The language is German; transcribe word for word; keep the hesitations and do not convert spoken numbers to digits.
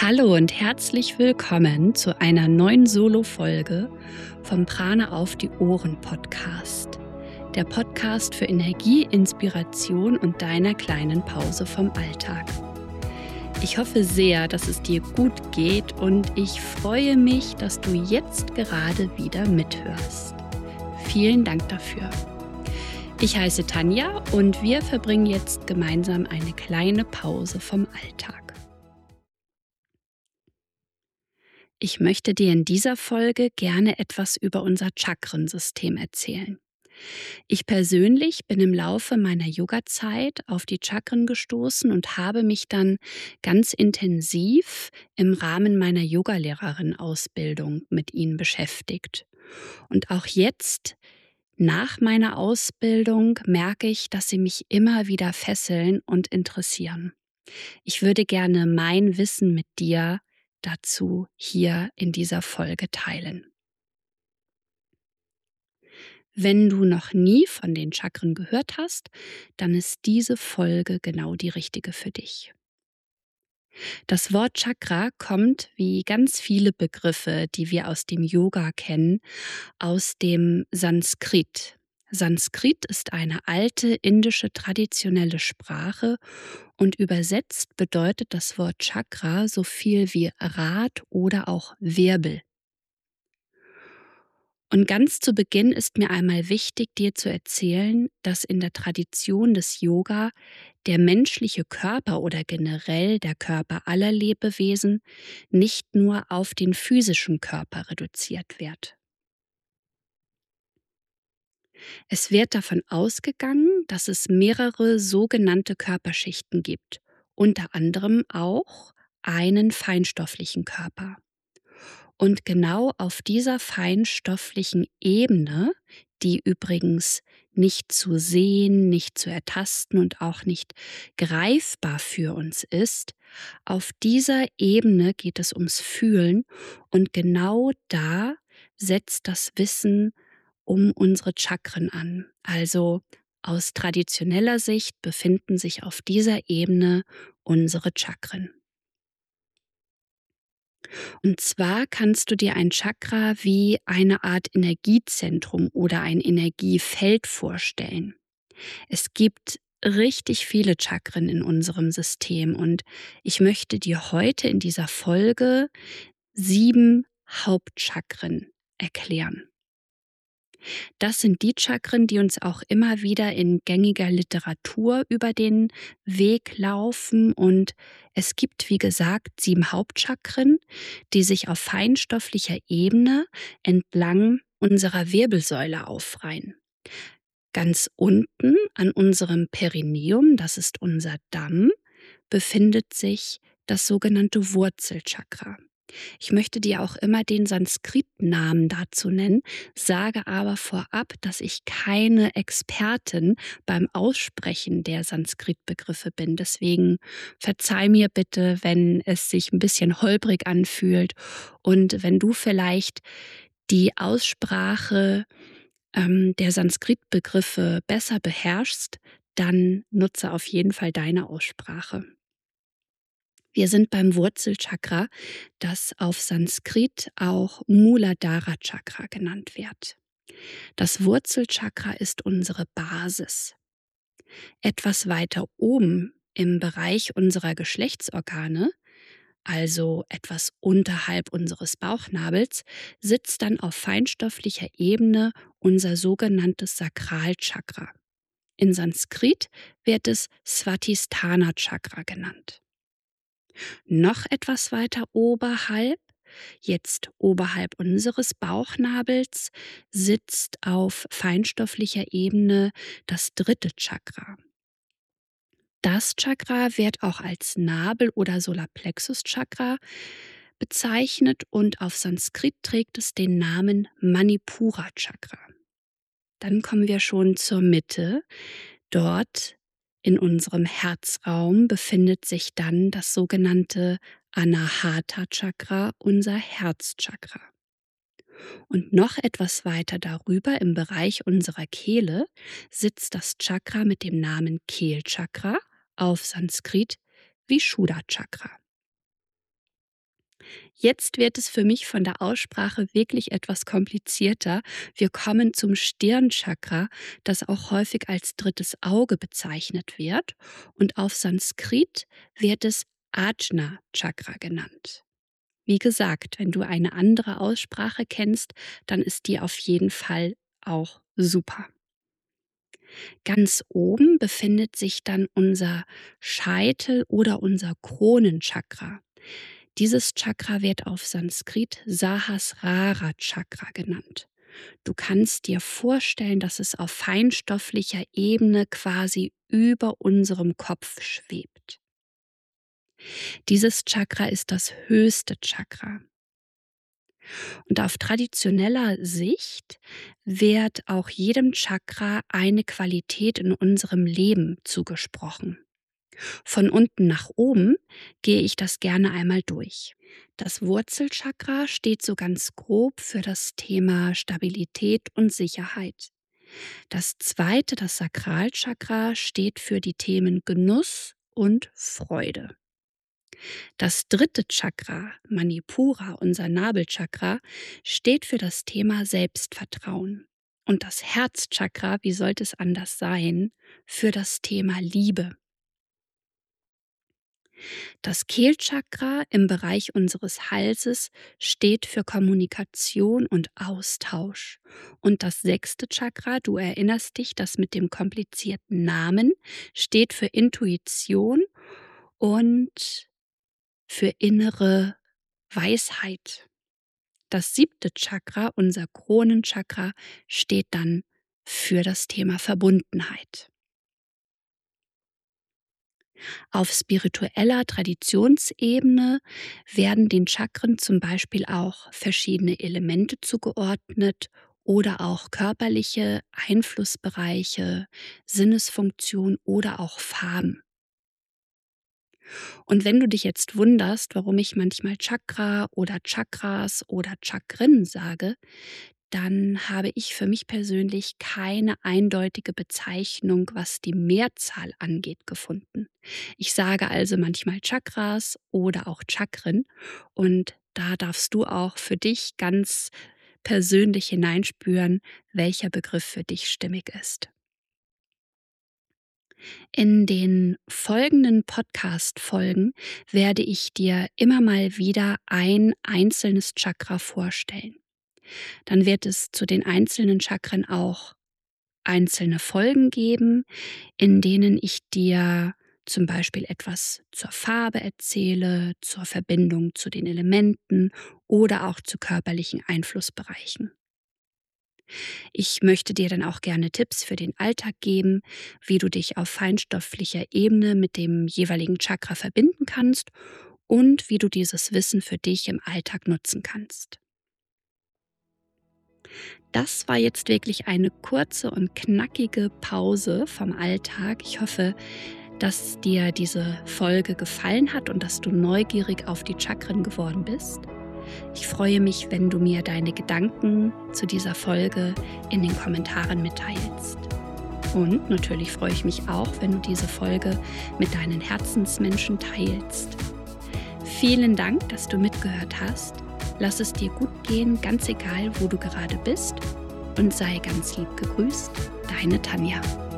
Hallo und herzlich willkommen zu einer neuen Solo-Folge vom Prana auf die Ohren Podcast. Der Podcast für Energie, Inspiration und deiner kleinen Pause vom Alltag. Ich hoffe sehr, dass es dir gut geht und ich freue mich, dass du jetzt gerade wieder mithörst. Vielen Dank dafür. Ich heiße Tanja und wir verbringen jetzt gemeinsam eine kleine Pause vom Alltag. Ich möchte dir in dieser Folge gerne etwas über unser Chakrensystem erzählen. Ich persönlich bin im Laufe meiner Yoga-Zeit auf die Chakren gestoßen und habe mich dann ganz intensiv im Rahmen meiner Yogalehrerin-Ausbildung mit ihnen beschäftigt. Und auch jetzt, nach meiner Ausbildung, merke ich, dass sie mich immer wieder fesseln und interessieren. Ich würde gerne mein Wissen mit dir dazu hier in dieser Folge teilen. Wenn du noch nie von den Chakren gehört hast, dann ist diese Folge genau die richtige für dich. Das Wort Chakra kommt, wie ganz viele Begriffe, die wir aus dem Yoga kennen, aus dem Sanskrit. Sanskrit ist eine alte indische traditionelle Sprache und übersetzt bedeutet das Wort Chakra so viel wie Rad oder auch Wirbel. Und ganz zu Beginn ist mir einmal wichtig, dir zu erzählen, dass in der Tradition des Yoga der menschliche Körper oder generell der Körper aller Lebewesen nicht nur auf den physischen Körper reduziert wird. Es wird davon ausgegangen, dass es mehrere sogenannte Körperschichten gibt, unter anderem auch einen feinstofflichen Körper. Und genau auf dieser feinstofflichen Ebene, die übrigens nicht zu sehen, nicht zu ertasten und auch nicht greifbar für uns ist, auf dieser Ebene geht es ums Fühlen und genau da setzt das Wissen um unsere Chakren an. Also aus traditioneller Sicht befinden sich auf dieser Ebene unsere Chakren. Und zwar kannst du dir ein Chakra wie eine Art Energiezentrum oder ein Energiefeld vorstellen. Es gibt richtig viele Chakren in unserem System und ich möchte dir heute in dieser Folge sieben Hauptchakren erklären. Das sind die Chakren, die uns auch immer wieder in gängiger Literatur über den Weg laufen. Und es gibt, wie gesagt, sieben Hauptchakren, die sich auf feinstofflicher Ebene entlang unserer Wirbelsäule aufreihen. Ganz unten an unserem Perineum, das ist unser Damm, befindet sich das sogenannte Wurzelchakra. Ich möchte dir auch immer den Sanskrit-Namen dazu nennen, sage aber vorab, dass ich keine Expertin beim Aussprechen der Sanskrit-Begriffe bin. Deswegen verzeih mir bitte, wenn es sich ein bisschen holprig anfühlt und wenn du vielleicht die Aussprache ähm, der Sanskrit-Begriffe besser beherrschst, dann nutze auf jeden Fall deine Aussprache. Wir sind beim Wurzelchakra, das auf Sanskrit auch Muladhara Chakra genannt wird. Das Wurzelchakra ist unsere Basis. Etwas weiter oben im Bereich unserer Geschlechtsorgane, also etwas unterhalb unseres Bauchnabels, sitzt dann auf feinstofflicher Ebene unser sogenanntes Sakralchakra. In Sanskrit wird es Svatisthana Chakra genannt. Noch etwas weiter oberhalb, jetzt oberhalb unseres Bauchnabels, sitzt auf feinstofflicher Ebene das dritte Chakra. Das Chakra wird auch als Nabel- oder Solarplexus-Chakra bezeichnet und auf Sanskrit trägt es den Namen Manipura-Chakra. Dann kommen wir schon zur Mitte. Dort in unserem Herzraum befindet sich dann das sogenannte Anahata Chakra, unser Herzchakra. Und noch etwas weiter darüber im Bereich unserer Kehle sitzt das Chakra mit dem Namen Kehlchakra, auf Sanskrit Vishuddha Chakra. Jetzt wird es für mich von der Aussprache wirklich etwas komplizierter. Wir kommen zum Stirnchakra, das auch häufig als drittes Auge bezeichnet wird. Und auf Sanskrit wird es Ajna Chakra genannt. Wie gesagt, wenn du eine andere Aussprache kennst, dann ist die auf jeden Fall auch super. Ganz oben befindet sich dann unser Scheitel oder unser Kronenchakra. Dieses Chakra wird auf Sanskrit Sahasrara Chakra genannt. Du kannst dir vorstellen, dass es auf feinstofflicher Ebene quasi über unserem Kopf schwebt. Dieses Chakra ist das höchste Chakra. Und auf traditioneller Sicht wird auch jedem Chakra eine Qualität in unserem Leben zugesprochen. Von unten nach oben gehe ich das gerne einmal durch. Das Wurzelchakra steht so ganz grob für das Thema Stabilität und Sicherheit. Das zweite, das Sakralchakra, steht für die Themen Genuss und Freude. Das dritte Chakra, Manipura, unser Nabelchakra, steht für das Thema Selbstvertrauen. Und das Herzchakra, wie sollte es anders sein, für das Thema Liebe. Das Kehlchakra im Bereich unseres Halses steht für Kommunikation und Austausch. Und das sechste Chakra, du erinnerst dich, das mit dem komplizierten Namen, steht für Intuition und für innere Weisheit. Das siebte Chakra, unser Kronenchakra, steht dann für das Thema Verbundenheit. Auf spiritueller Traditionsebene werden den Chakren zum Beispiel auch verschiedene Elemente zugeordnet oder auch körperliche Einflussbereiche, Sinnesfunktion oder auch Farben. Und wenn du dich jetzt wunderst, warum ich manchmal Chakra oder Chakras oder Chakren sage, dann habe ich für mich persönlich keine eindeutige Bezeichnung, was die Mehrzahl angeht, gefunden. Ich sage also manchmal Chakras oder auch Chakren und da darfst du auch für dich ganz persönlich hineinspüren, welcher Begriff für dich stimmig ist. In den folgenden Podcast-Folgen werde ich dir immer mal wieder ein einzelnes Chakra vorstellen. Dann wird es zu den einzelnen Chakren auch einzelne Folgen geben, in denen ich dir zum Beispiel etwas zur Farbe erzähle, zur Verbindung zu den Elementen oder auch zu körperlichen Einflussbereichen. Ich möchte dir dann auch gerne Tipps für den Alltag geben, wie du dich auf feinstofflicher Ebene mit dem jeweiligen Chakra verbinden kannst und wie du dieses Wissen für dich im Alltag nutzen kannst. Das war jetzt wirklich eine kurze und knackige Pause vom Alltag. Ich hoffe, dass dir diese Folge gefallen hat und dass du neugierig auf die Chakren geworden bist. Ich freue mich, wenn du mir deine Gedanken zu dieser Folge in den Kommentaren mitteilst. Und natürlich freue ich mich auch, wenn du diese Folge mit deinen Herzensmenschen teilst. Vielen Dank, dass du mitgehört hast. Lass es dir gut gehen, ganz egal, wo du gerade bist. Und sei ganz lieb gegrüßt, deine Tanja.